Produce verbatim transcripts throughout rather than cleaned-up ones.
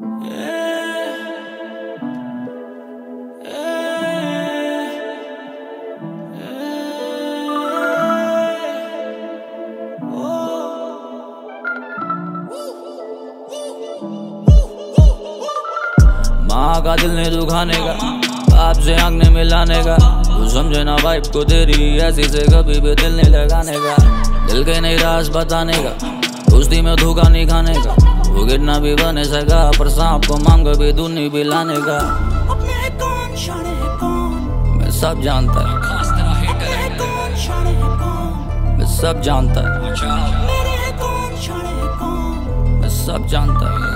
माँ का दिल नहीं दुखाने का, बाप से आँख नहीं मिलाने का। तू समझे ना वाइफ को तेरी ऐसी से कभी भी दिल नहीं लगाने का। दिल के नहीं राज बताने का, दोस्ती में धोखा नहीं खाने का। वो कितना भी बने सका पर सांप को मांग भी दूध नहीं पिलाने का। मैं सब जानता है, मैं सब जानता है, मैं सब जानता है,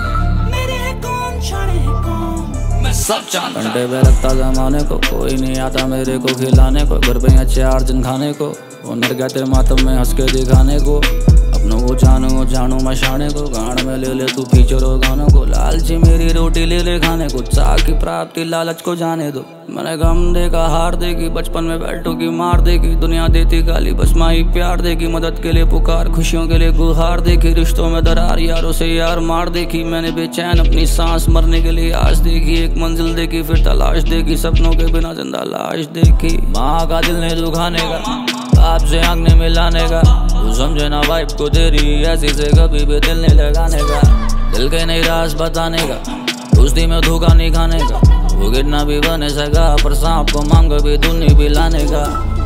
मैं सब जानता। घंटे पे रखता जमाने को, कोई नहीं आता मेरे को खिलाने को। घर पे चार दिन खाने को, ओनर कहते मातम में हंस के दिखाने को। अपनों को जानू जानू मशाने को, गाड़ में ले ले तू फीचर हो गानों को। लालची मेरी रोटी ले ले खाने को, चाह की प्राप्ति लालच को जाने दो। मैंने गम देखा हार देगी, बचपन में बैठो की मार देगी। दुनिया देती गाली बस माही प्यार देगी। मदद के लिए पुकार, खुशियों के लिए गुहार देखी। रिश्तों में दरार, यारों से यार मार देखी। मैंने बेचैन अपनी सांस मरने के लिए आज देखी। एक मंजिल देखी फिर तलाश देखी, सपनों के बिना जिंदा लाश देखी। माँ का दिल नहीं दुखाने का, बाप से आँख नहीं मिलाने का। तू समझे ना वाइफ को तेरी ऐसी से कभी भी दिल नहीं लगाने का। दिल के नहीं राज बताने का, दोस्ती में धोखा नहीं खाने का। वो कितना भी बने सका पर सांप को मांग भी दूध नहीं पिलाने का।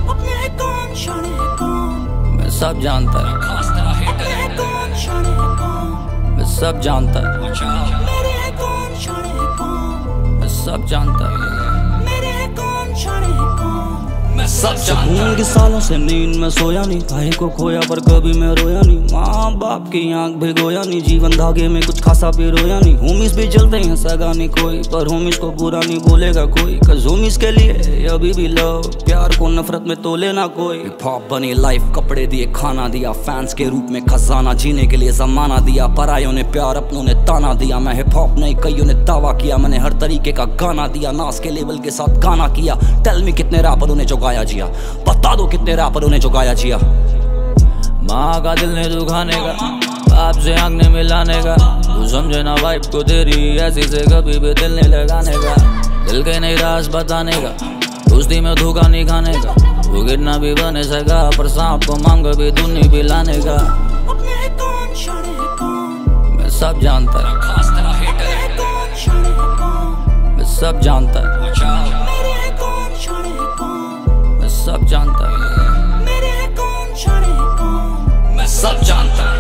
मैं सब जानता है, मैं सब जानता है, मैं सब जानता है, मैं सब जानता के सालों से नींद में सोया नहीं। काहे को खोया पर कभी मैं रोया नहीं। माँ बाप की आंख भिगोया नहीं, जीवन धागे में कुछ खासा भी रोया नहीं। होमिस भी चलते हैं सगा नहीं कोई, पर होमिस को बुरा नहीं बोलेगा कोई। कज होमिस के लिए अभी भी लव, प्यार को नफरत में तोले ना कोई। हिप हॉप बनी लाइफ, कपड़े दिए खाना दिया। फैंस के रूप में खजाना, जीने के लिए जमाना दिया। परायों ने प्यार, अपनों ने ताना दिया। मैं हिप हॉप नहीं कईयों ने दावा किया। मैंने हर तरीके का गाना दिया, नास के लेवल के साथ गाना किया। टेल मी कितने रैपरों ने जो गाया जिया, बता दो कितने रैपरों ने जो गाया जिया। माँ का दिल नहीं दुखाने का, बाप से आँख नहीं मिलाने का। तू समझे ना वाइफ को तेरी ऐसी से कभी भी दिल नहीं लगाने का। दिल के नहीं राज बताने का, दोस्ती में धोखा नहीं खाने का। वो कितना भी बने सका पर सांप को मांग भी दूध नहीं पिलाने का। मैं सब जानता है, मैं सब जानता है, मैं सब जानता है, मैं सब जानता है।